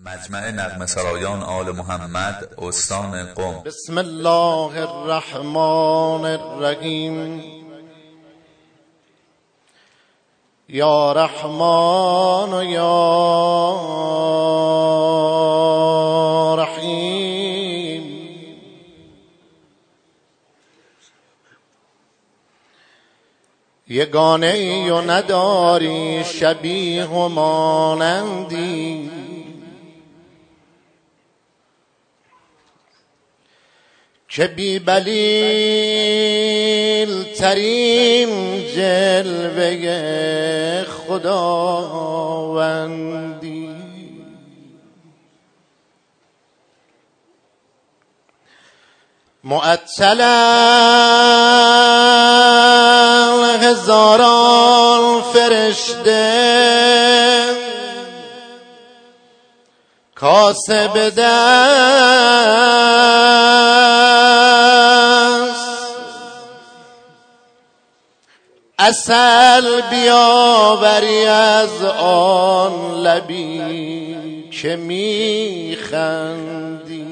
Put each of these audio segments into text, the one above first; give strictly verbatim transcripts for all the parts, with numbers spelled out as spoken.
مجمع نغمه سرایان آل محمد استان قم. بسم الله الرحمن الرحیم. یا رحمان و یا رحیم. یگانه ای و نداری شبیه و مانندی، که بی بلیل ترین جلوه خداوندی. معطلن هزاران فرشته کاسب دست، عسل بیاوری از آن لبی که میخندی.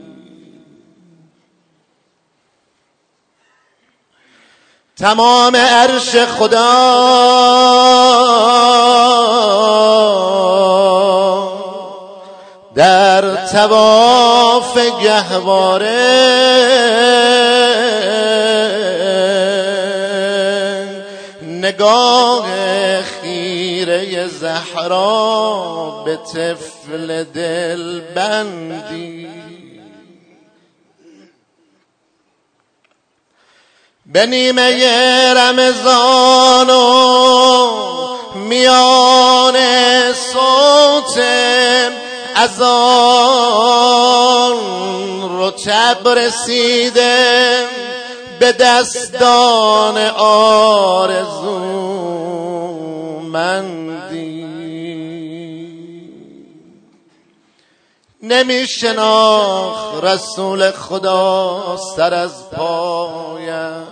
تمام عرش خدا در طواف گهواره نگاه خیره زهرا به طفل دل بندی. به نیمه رمضان و میان صوت اذان رطب رسیده به دستان آرزومندی. نمی شناخت رسول خدا سر از پایش،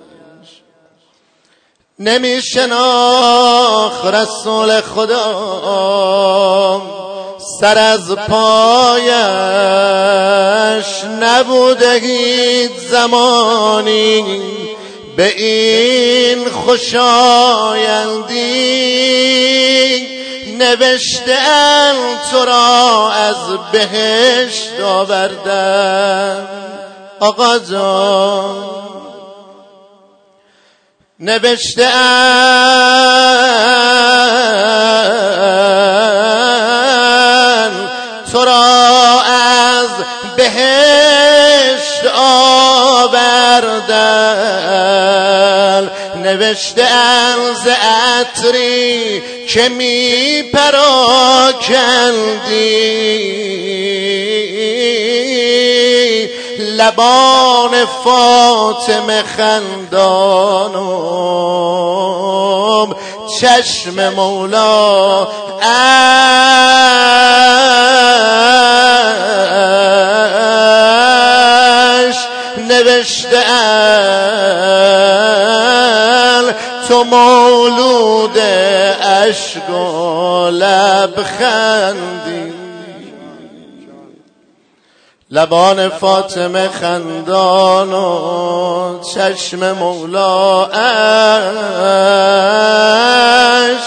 نمی شناخت رسول خدا سر از پایش. نبوده هیچ زمانی به این خوشایندی، نوشته‌ام تو را از بهشت آوردم آقا جان. نوشته‌ام تو را از بهشت آوردم، نوشته‌ام ز عطری که می پراکندی. لبان فاطمه خندانم، چشم مولا اش نوشته‌ام تو مولود اشک و لبخندی. لبان فاطمه خندان و چشم مولا اش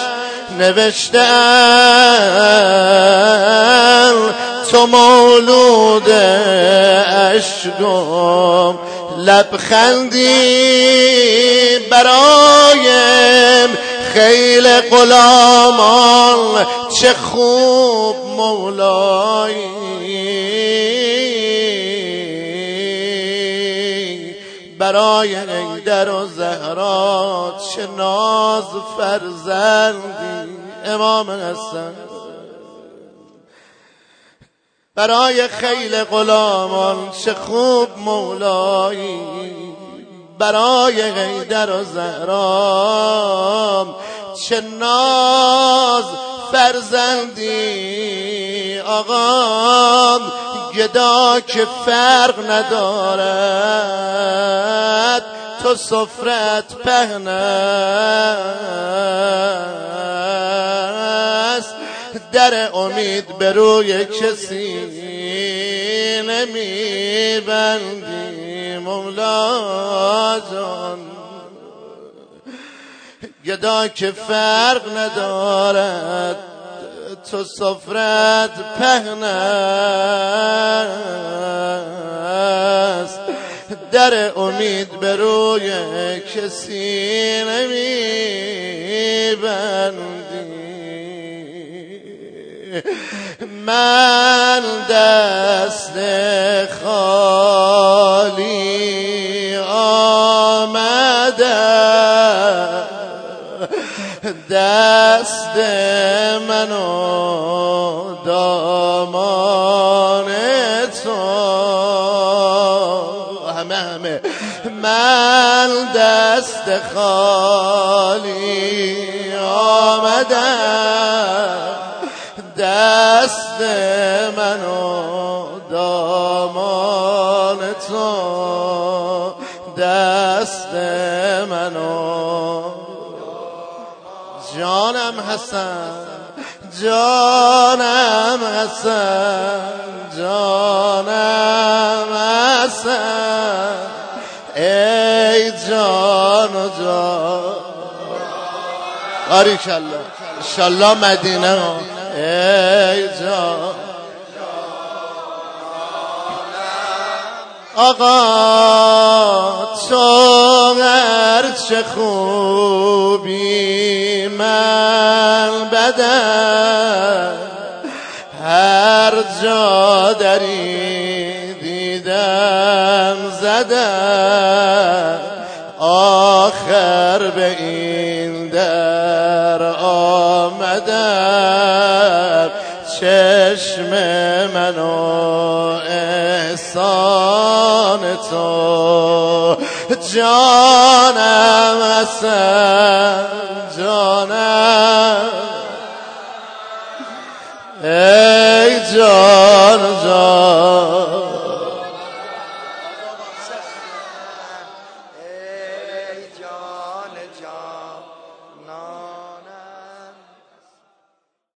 نوشته‌ام تو مولود اشک و لبخندی. برایم خیل غلامان چه خوب مولایی، برای حیدر و زهرا چه ناز فرزندی. امام حسن برای خیل غلامان چه خوب مولایی، برای حیدر و زهرا چه ناز فرزندی. آقا گدا که فرق ندارد تو سفرت پهن است، در امید به روی کسی نمیبندی مولا جان. گدا که فرق ندارد تو سفرت پهن است، در امید به روی کسی نمیبندی. من دست خالی آمدم، دست منو دامان تو، همه همه من دست خالی آمدم، دست منو دامان تو، دست منو. جانم حسن، جانم حسن، جانم حسن، ای جان و جان. باریکالله انشالله مدینه، ای جان. آقا تو هرچه خوبی من بدم، هر جا دری دیدم زدم، آخر به این در آمدم، چشم منو احسان تو. جانم حسن، جانم، ای جان جان